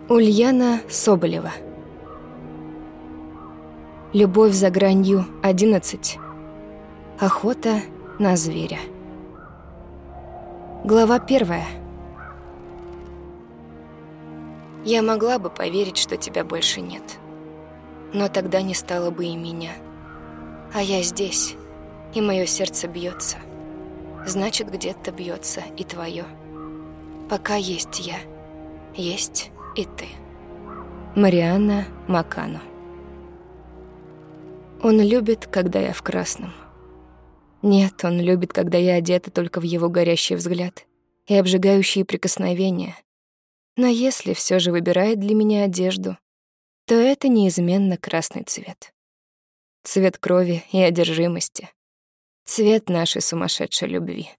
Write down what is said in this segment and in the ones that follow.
Ульяна Соболева. Любовь за гранью 11. Охота на зверя. Глава 1. Я могла бы поверить, что тебя больше нет. Но тогда не стало бы и меня. А я здесь, и мое сердце бьется. Значит, где-то бьется и твое. Пока есть я, есть и ты. Марианна Макано. Он любит, когда я в красном. Нет, он любит, когда я одета только в его горящий взгляд и обжигающие прикосновения. Но если все же выбирает для меня одежду, то это неизменно красный цвет. Цвет крови и одержимости. Цвет нашей сумасшедшей любви.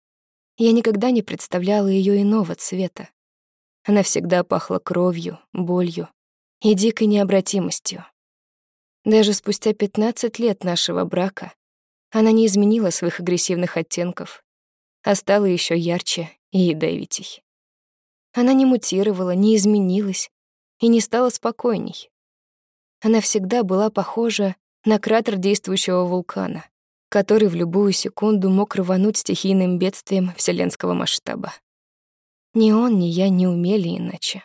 Я никогда не представляла ее иного цвета. Она всегда пахла кровью, болью и дикой необратимостью. Даже спустя 15 лет нашего брака она не изменила своих агрессивных оттенков, а стала еще ярче и ядовитей. Она не мутировала, не изменилась и не стала спокойней. Она всегда была похожа на кратер действующего вулкана, который в любую секунду мог рвануть стихийным бедствием вселенского масштаба. Ни он, ни я не умели иначе.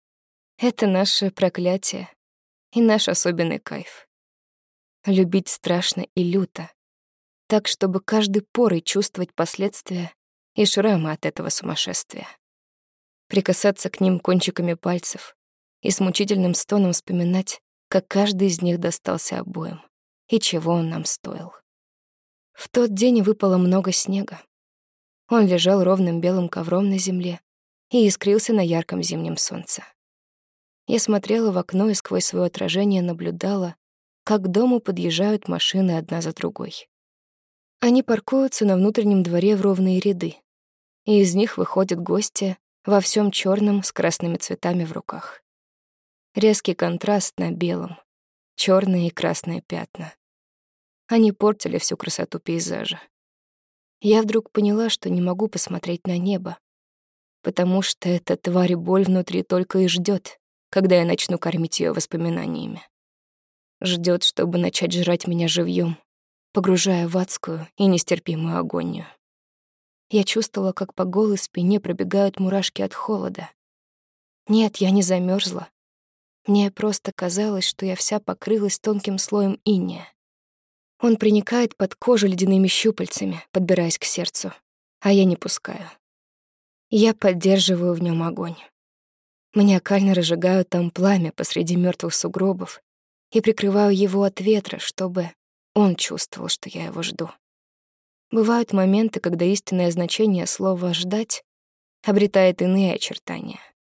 Это наше проклятие и наш особенный кайф. Любить страшно и люто, так, чтобы каждой порой чувствовать последствия и шрамы от этого сумасшествия. Прикасаться к ним кончиками пальцев и с мучительным стоном вспоминать, как каждый из них достался обоим и чего он нам стоил. В тот день выпало много снега. Он лежал ровным белым ковром на земле и искрился на ярком зимнем солнце. Я смотрела в окно и сквозь своё отражение наблюдала, как к дому подъезжают машины одна за другой. Они паркуются на внутреннем дворе в ровные ряды, и из них выходят гости во всем чёрном с красными цветами в руках. Резкий контраст на белом, чёрные и красные пятна. Они портили всю красоту пейзажа. Я вдруг поняла, что не могу посмотреть на небо, потому что эта тварь боль внутри только и ждёт, когда я начну кормить её воспоминаниями. Ждёт, чтобы начать жрать меня живьём, погружая в адскую и нестерпимую агонию. Я чувствовала, как по голой спине пробегают мурашки от холода. Нет, я не замёрзла. Мне просто казалось, что я вся покрылась тонким слоем инея. Он проникает под кожу ледяными щупальцами, подбираясь к сердцу, а я не пускаю. Я поддерживаю в нём огонь. Маниакально разжигаю там пламя посреди мёртвых сугробов и прикрываю его от ветра, чтобы он чувствовал, что я его жду. Бывают моменты, когда истинное значение слова «ждать» обретает иные очертания.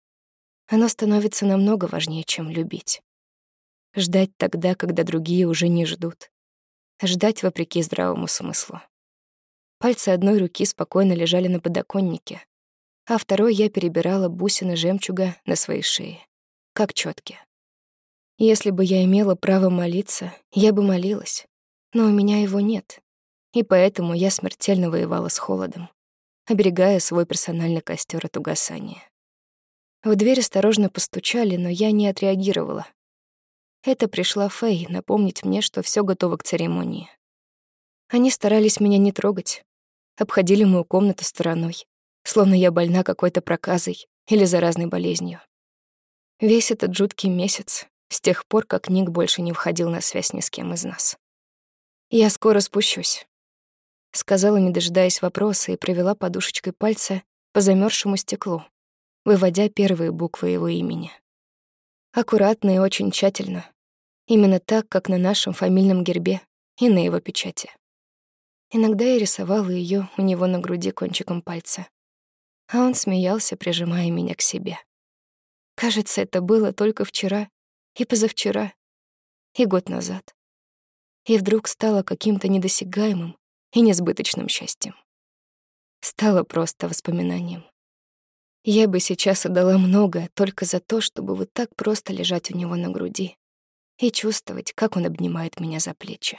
Оно становится намного важнее, чем любить. Ждать тогда, когда другие уже не ждут. Ждать вопреки здравому смыслу. Пальцы одной руки спокойно лежали на подоконнике, а второй я перебирала бусины жемчуга на своей шее, как чётки. Если бы я имела право молиться, я бы молилась, но у меня его нет, и поэтому я смертельно воевала с холодом, оберегая свой персональный костёр от угасания. В дверь осторожно постучали, но я не отреагировала. Это пришла Фэй напомнить мне, что всё готово к церемонии. Они старались меня не трогать, обходили мою комнату стороной, словно я больна какой-то проказой или заразной болезнью. Весь этот жуткий месяц, с тех пор, как Ник больше не входил на связь ни с кем из нас. «Я скоро спущусь», — сказала, не дожидаясь вопроса, и провела подушечкой пальца по замёрзшему стеклу, выводя первые буквы его имени. Аккуратно и очень тщательно, именно так, как на нашем фамильном гербе и на его печати. Иногда я рисовала её у него на груди кончиком пальца, а он смеялся, прижимая меня к себе. Кажется, это было только вчера и позавчера, и год назад. И вдруг стало каким-то недосягаемым и несбыточным счастьем. Стало просто воспоминанием. Я бы сейчас отдала многое только за то, чтобы вот так просто лежать у него на груди и чувствовать, как он обнимает меня за плечи.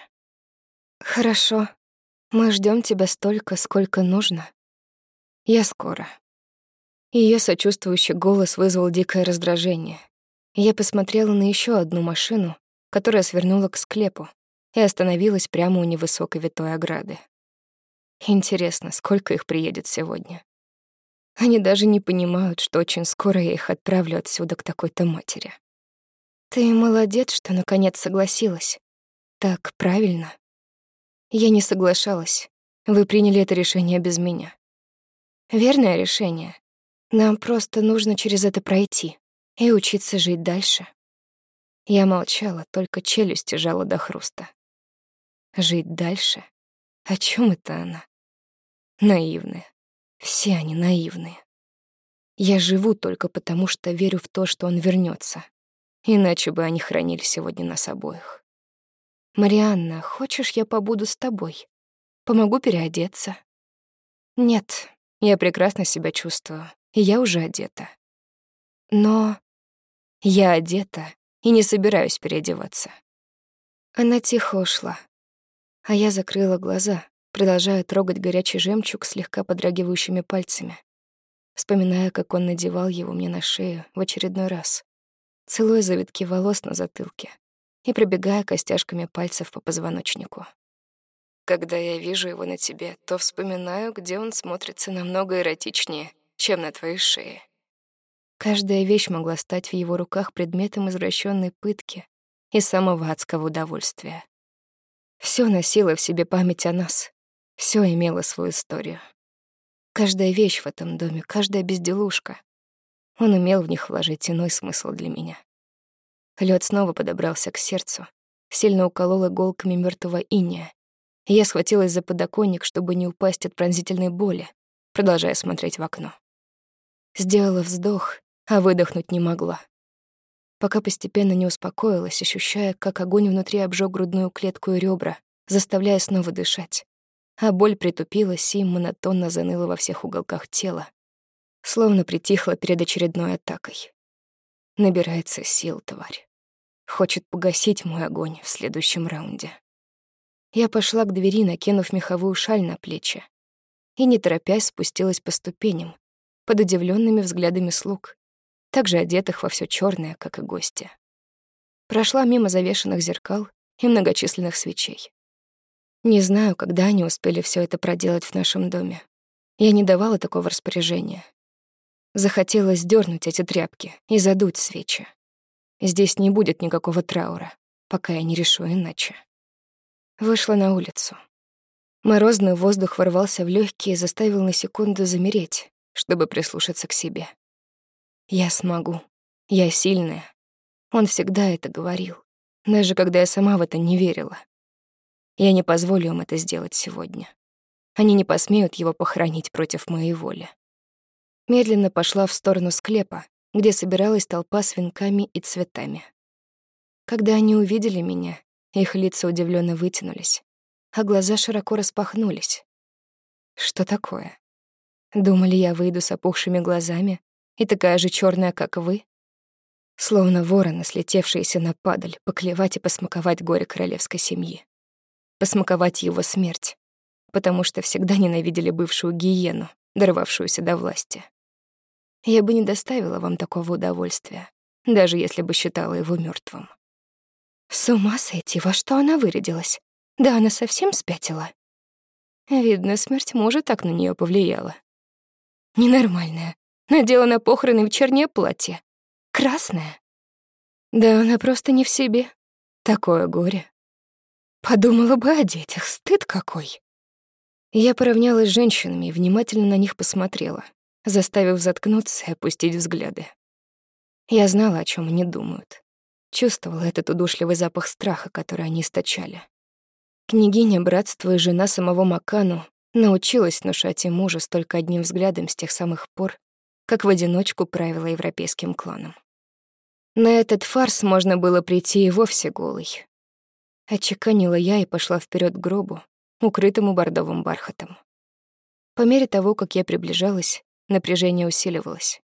«Хорошо, мы ждём тебя столько, сколько нужно. Я скоро». Её сочувствующий голос вызвал дикое раздражение. Я посмотрела на ещё одну машину, которая свернула к склепу и остановилась прямо у невысокой витой ограды. Интересно, сколько их приедет сегодня? Они даже не понимают, что очень скоро я их отправлю отсюда к такой-то матери. Ты молодец, что наконец согласилась. Так правильно. Я не соглашалась. Вы приняли это решение без меня. Верное решение. Нам просто нужно через это пройти и учиться жить дальше. Я молчала, только челюсти жала до хруста. Жить дальше? О чём это она? Наивные. Все они наивные. Я живу только потому, что верю в то, что он вернётся. Иначе бы они хранили сегодня нас обоих. «Марианна, хочешь, я побуду с тобой? Помогу переодеться?» «Нет, я прекрасно себя чувствую, и я уже одета. Но я одета и не собираюсь переодеваться». Она тихо ушла, а я закрыла глаза, продолжая трогать горячий жемчуг слегка подрагивающими пальцами, вспоминая, как он надевал его мне на шею в очередной раз, целуя завитки волос на затылке и пробегая костяшками пальцев по позвоночнику. Когда я вижу его на тебе, то вспоминаю, где он смотрится намного эротичнее, чем на твоей шее. Каждая вещь могла стать в его руках предметом извращенной пытки и самого адского удовольствия. Всё носило в себе память о нас, всё имело свою историю. Каждая вещь в этом доме, каждая безделушка. Он умел в них вложить иной смысл для меня. Лёд снова подобрался к сердцу, сильно уколол иголками мёртвого инея, и я схватилась за подоконник, чтобы не упасть от пронзительной боли, продолжая смотреть в окно. Сделала вздох, а выдохнуть не могла. Пока постепенно не успокоилась, ощущая, как огонь внутри обжёг грудную клетку и ребра, заставляя снова дышать, а боль притупилась и монотонно заныла во всех уголках тела, словно притихла перед очередной атакой. Набирается сил, тварь. Хочет погасить мой огонь в следующем раунде. Я пошла к двери, накинув меховую шаль на плечи, и, не торопясь, спустилась по ступеням, под удивленными взглядами слуг, также одетых во всё чёрное, как и гости. Прошла мимо завешенных зеркал и многочисленных свечей. Не знаю, когда они успели всё это проделать в нашем доме. Я не давала такого распоряжения. Захотелось сдёрнуть эти тряпки и задуть свечи. Здесь не будет никакого траура, пока я не решу иначе. Вышла на улицу. Морозный воздух ворвался в лёгкие и заставил на секунду замереть, чтобы прислушаться к себе. Я смогу. Я сильная. Он всегда это говорил, даже когда я сама в это не верила. Я не позволю им это сделать сегодня. Они не посмеют его похоронить против моей воли. Медленно пошла в сторону склепа, где собиралась толпа с венками и цветами. Когда они увидели меня, их лица удивлённо вытянулись, а глаза широко распахнулись. Что такое? Думали, я выйду с опухшими глазами и такая же чёрная, как вы? Словно вороны, слетевшиеся на падаль, поклевать и посмаковать горе королевской семьи. Посмаковать его смерть, потому что всегда ненавидели бывшую гиену, дорвавшуюся до власти. Я бы не доставила вам такого удовольствия, даже если бы считала его мёртвым. С ума сойти, во что она вырядилась? Да она совсем спятила. Видно, смерть мужа так на неё повлияла. Ненормальная. Надела на похороны вечернее платье. Красное. Да она просто не в себе. Такое горе. Подумала бы о детях, стыд какой. Я поравнялась с женщинами и внимательно на них посмотрела, заставив заткнуться и опустить взгляды. Я знала, о чём они думают. Чувствовала этот удушливый запах страха, который они источали. Княгиня братства и жена самого Макану научилась внушать им ужас только одним взглядом с тех самых пор, как в одиночку правила европейским кланом. На этот фарс можно было прийти и вовсе голой. Отчеканила я и пошла вперед к гробу, укрытому бордовым бархатом. По мере того, как я приближалась, напряжение усиливалось.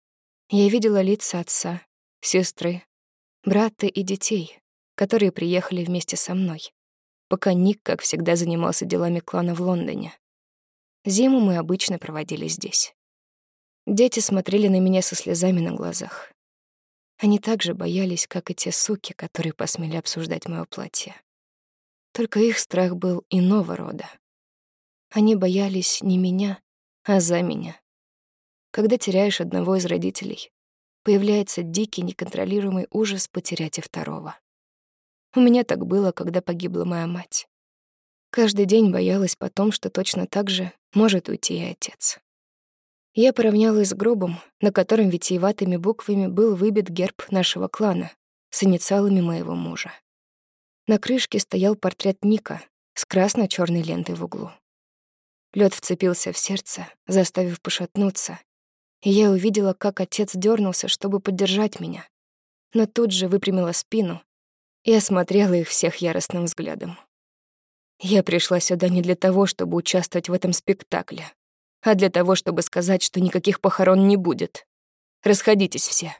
Я видела лица отца, сестры, брата и детей, которые приехали вместе со мной, пока Ник, как всегда, занимался делами клана в Лондоне. Зиму мы обычно проводили здесь. Дети смотрели на меня со слезами на глазах. Они так же боялись, как и те суки, которые посмели обсуждать моё платье. Только их страх был иного рода. Они боялись не меня, а за меня. Когда теряешь одного из родителей, появляется дикий, неконтролируемый ужас потерять и второго. У меня так было, когда погибла моя мать. Каждый день боялась потом, что точно так же может уйти и отец. Я поравнялась с гробом, на котором витиеватыми буквами был выбит герб нашего клана с инициалами моего мужа. На крышке стоял портрет Ника с красно-чёрной лентой в углу. Лёд вцепился в сердце, заставив пошатнуться, и я увидела, как отец дёрнулся, чтобы поддержать меня, но тут же выпрямила спину и осмотрела их всех яростным взглядом. Я пришла сюда не для того, чтобы участвовать в этом спектакле, а для того, чтобы сказать, что никаких похорон не будет. Расходитесь все.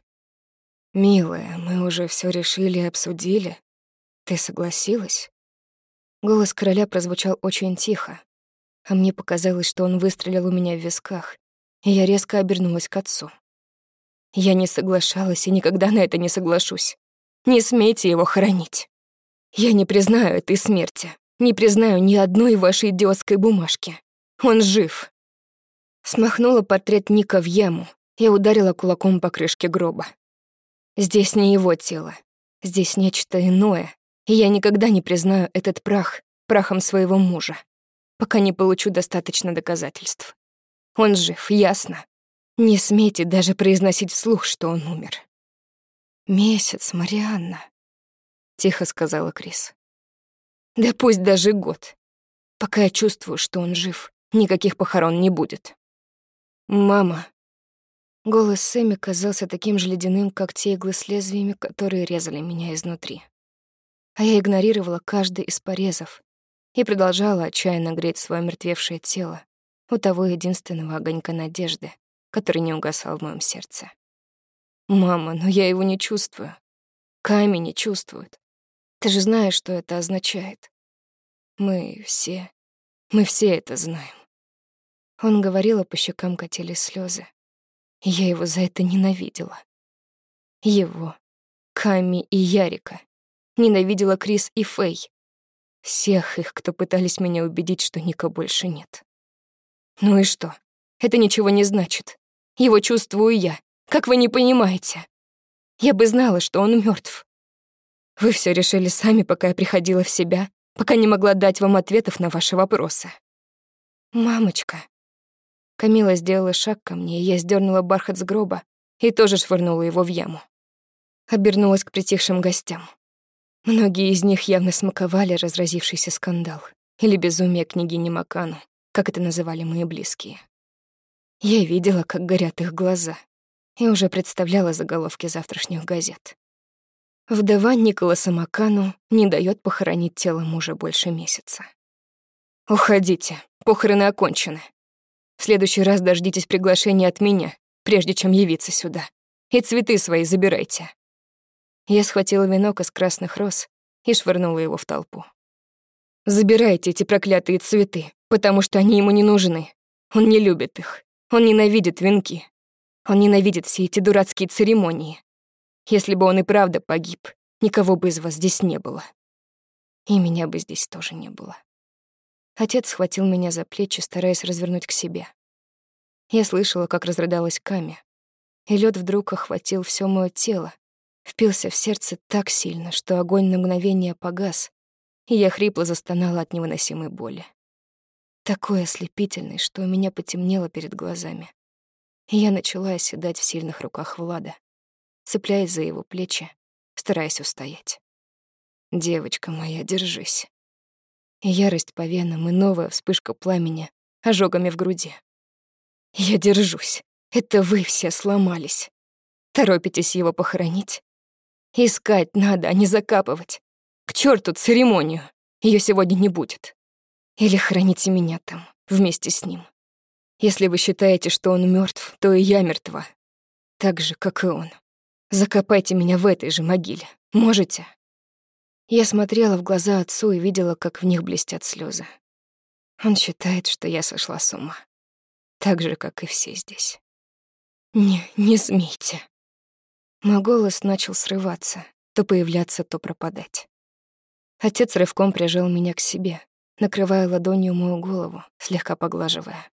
«Милая, мы уже всё решили и обсудили. Ты согласилась?» Голос короля прозвучал очень тихо, а мне показалось, что он выстрелил у меня в висках, и я резко обернулась к отцу. Я не соглашалась и никогда на это не соглашусь. Не смейте его хоронить. Я не признаю этой смерти, не признаю ни одной вашей идиотской бумажки. Он жив. Смахнула портрет Ника в яму и ударила кулаком по крышке гроба. Здесь не его тело, здесь нечто иное, и я никогда не признаю этот прах прахом своего мужа, пока не получу достаточно доказательств. Он жив, ясно. Не смейте даже произносить вслух, что он умер. «Месяц, Марианна», — тихо сказала Крис. «Да пусть даже год. Пока я чувствую, что он жив, никаких похорон не будет». «Мама». Голос Сэмми казался таким же ледяным, как те иглы с лезвиями, которые резали меня изнутри. А я игнорировала каждый из порезов и продолжала отчаянно греть своё мертвевшее тело у того единственного огонька надежды, который не угасал в моём сердце. «Мама, но я его не чувствую. Ками не чувствует. Ты же знаешь, что это означает. Мы все это знаем». Он говорил, а по щекам катились слёзы. И я его за это ненавидела. Его, Ками и Ярика. Ненавидела Крис и Фэй. Всех их, кто пытались меня убедить, что Ника больше нет. Ну и что? Это ничего не значит. Его чувствую я. Как вы не понимаете? Я бы знала, что он мёртв. Вы всё решили сами, пока я приходила в себя, пока не могла дать вам ответов на ваши вопросы. Мамочка. Камила сделала шаг ко мне, и я сдёрнула бархат с гроба и тоже швырнула его в яму. Обернулась к притихшим гостям. Многие из них явно смаковали разразившийся скандал или безумие княгини Макану, как это называли мои близкие. Я видела, как горят их глаза, и уже представляла заголовки завтрашних газет. Вдова Николаса Макану не даёт похоронить тело мужа больше месяца. «Уходите, похороны окончены. В следующий раз дождитесь приглашения от меня, прежде чем явиться сюда. И цветы свои забирайте». Я схватила венок из красных роз и швырнула его в толпу. «Забирайте эти проклятые цветы, потому что они ему не нужны. Он не любит их. Он ненавидит венки. Он ненавидит все эти дурацкие церемонии. Если бы он и правда погиб, никого бы из вас здесь не было. И меня бы здесь тоже не было». Отец схватил меня за плечи, стараясь развернуть к себе. Я слышала, как разрыдалась Ками, и лёд вдруг охватил всё моё тело, впился в сердце так сильно, что огонь на мгновение погас, и я хрипло застонала от невыносимой боли. Такой ослепительной, что у меня потемнело перед глазами. И я начала оседать в сильных руках Влада, цепляясь за его плечи, стараясь устоять. «Девочка моя, держись». И ярость по венам, и новая вспышка пламени ожогами в груди. «Я держусь. Это вы все сломались. Торопитесь его похоронить? Искать надо, а не закапывать. К чёрту церемонию. Её сегодня не будет. Или храните меня там, вместе с ним. Если вы считаете, что он мёртв, то и я мертва. Так же, как и он. Закопайте меня в этой же могиле. Можете?» Я смотрела в глаза отцу и видела, как в них блестят слёзы. Он считает, что я сошла с ума. Так же, как и все здесь. Не смейте. Мой голос начал срываться, то появляться, то пропадать. Отец рывком прижал меня к себе, накрывая ладонью мою голову, слегка поглаживая.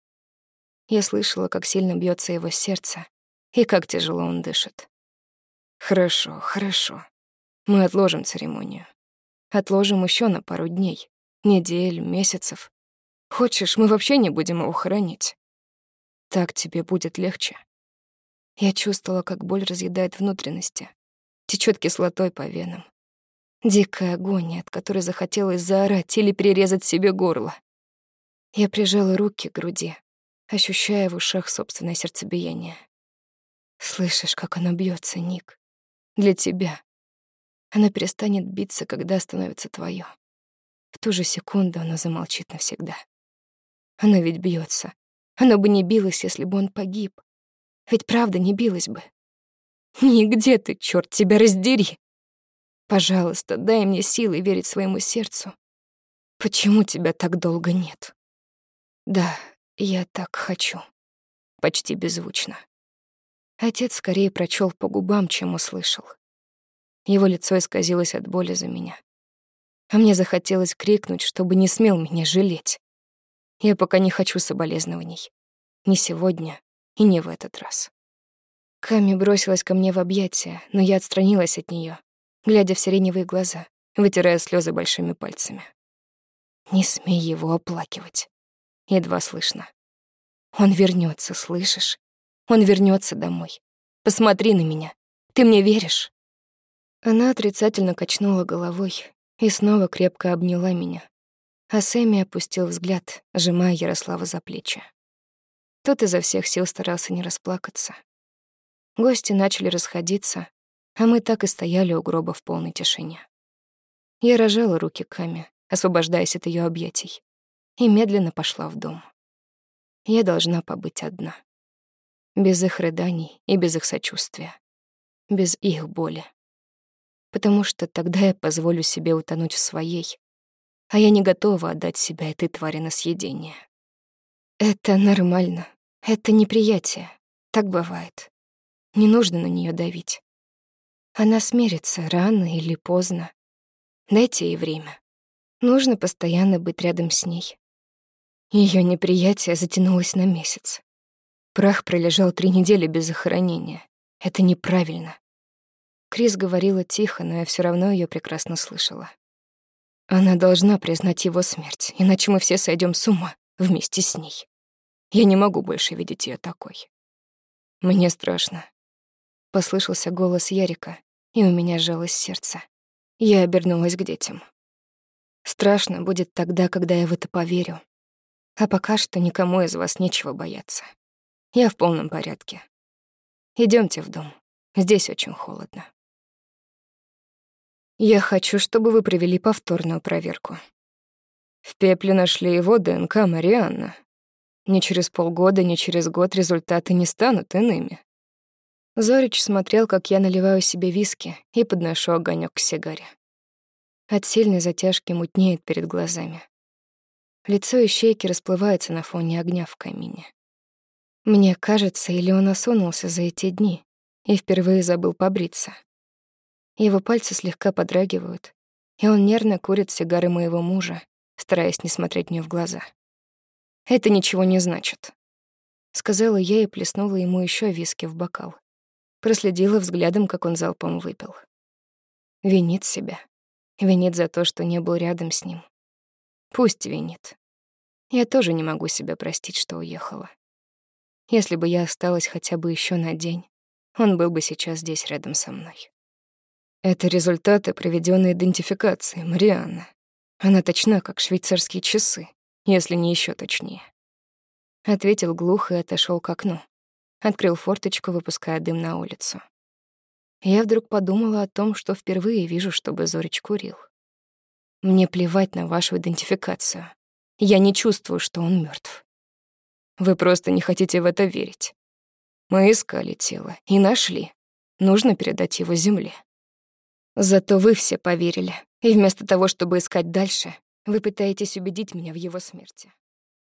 Я слышала, как сильно бьется его сердце и как тяжело он дышит. Хорошо, хорошо. Мы отложим церемонию. Отложим еще на пару дней, недель, месяцев. Хочешь, мы вообще не будем его хоронить? Так тебе будет легче. Я чувствовала, как боль разъедает внутренности, течет кислотой по венам. Дикая агония, от которой захотелось заорать или перерезать себе горло. Я прижала руки к груди, ощущая в ушах собственное сердцебиение. Слышишь, как оно бьется, Ник? Для тебя. Оно перестанет биться, когда становится твое. В ту же секунду оно замолчит навсегда. Оно ведь бьется. Оно бы не билось, если бы он погиб. Ведь правда не билось бы. Ник, где ты, чёрт тебя раздери? Пожалуйста, дай мне силы верить своему сердцу. Почему тебя так долго нет? Да, я так хочу. Почти беззвучно. Отец скорее прочел по губам, чем услышал. Его лицо исказилось от боли за меня. А мне захотелось крикнуть, чтобы не смел меня жалеть. Я пока не хочу соболезнований. Не сегодня и не в этот раз. Ками бросилась ко мне в объятия, но я отстранилась от нее, глядя в сиреневые глаза, вытирая слезы большими пальцами. «Не смей его оплакивать», — едва слышно. «Он вернется, слышишь? Он вернется домой. Посмотри на меня. Ты мне веришь?» Она отрицательно качнула головой и снова крепко обняла меня, а Сэмми опустил взгляд, сжимая Ярослава за плечи. Тот изо всех сил старался не расплакаться. Гости начали расходиться, а мы так и стояли у гроба в полной тишине. Я разжала руки Ками, освобождаясь от ее объятий, и медленно пошла в дом. Я должна побыть одна. Без их рыданий и без их сочувствия. Без их боли. Потому что тогда я позволю себе утонуть в своей, а я не готова отдать себя этой твари на съедение. Это нормально. Это неприятие. Так бывает. Не нужно на нее давить. Она смирится рано или поздно. Дайте ей время. Нужно постоянно быть рядом с ней. Ее неприятие затянулось на месяц. Прах пролежал 3 недели без захоронения. Это неправильно. Крис говорила тихо, но я все равно ее прекрасно слышала. Она должна признать его смерть, иначе мы все сойдем с ума вместе с ней. Я не могу больше видеть ее такой. Мне страшно. Послышался голос Ярика, и у меня сжалось сердце. Я обернулась к детям. Страшно будет тогда, когда я в это поверю. А пока что никому из вас нечего бояться. Я в полном порядке. Идемте в дом. Здесь очень холодно. Я хочу, чтобы вы провели повторную проверку. В пепле нашли его ДНК Марианна. Ни через полгода, ни через год результаты не станут иными. Зорич смотрел, как я наливаю себе виски и подношу огонёк к сигаре. От сильной затяжки мутнеет перед глазами. Лицо ищейки расплывается на фоне огня в камине. Мне кажется, или он осунулся за эти дни и впервые забыл побриться. Его пальцы слегка подрагивают, и он нервно курит сигары моего мужа, стараясь не смотреть мне в глаза. «Это ничего не значит», — сказала я и плеснула ему еще виски в бокал. Проследила взглядом, как он залпом выпил. Винит себя. Винит за то, что не был рядом с ним. Пусть винит. Я тоже не могу себя простить, что уехала. Если бы я осталась хотя бы еще на день, он был бы сейчас здесь рядом со мной. Это результаты проведенной идентификации, Марианна. Она точна, как швейцарские часы, если не еще точнее. Ответил глухо и отошел к окну. Открыл форточку, выпуская дым на улицу. Я вдруг подумала о том, что впервые вижу, чтобы Зорич курил. Мне плевать на вашу идентификацию. Я не чувствую, что он мертв. Вы просто не хотите в это верить. Мы искали тело и нашли. Нужно передать его земле. Зато вы все поверили, и вместо того, чтобы искать дальше, вы пытаетесь убедить меня в его смерти.